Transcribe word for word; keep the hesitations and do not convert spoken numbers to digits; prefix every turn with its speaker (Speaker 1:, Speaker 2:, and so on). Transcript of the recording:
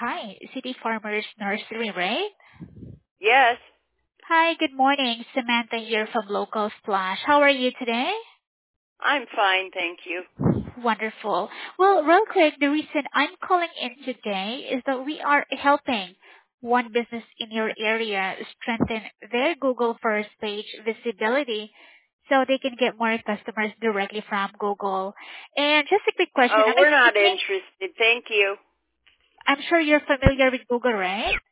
Speaker 1: Hi, City Farmers Nursery, right?
Speaker 2: Yes,
Speaker 1: Hi, good morning. Samantha here from Local Splash. How are you today?
Speaker 2: I'm fine, thank you.
Speaker 1: Wonderful. Well, real quick, the reason I'm calling in today is that we are helping one business in your area strengthen their Google First page visibility so they can get more customers directly from Google. And just a quick question.
Speaker 2: Oh,
Speaker 1: Am I
Speaker 2: we're not
Speaker 1: speaking?
Speaker 2: interested, thank you.
Speaker 1: I'm sure you're familiar with Google, right?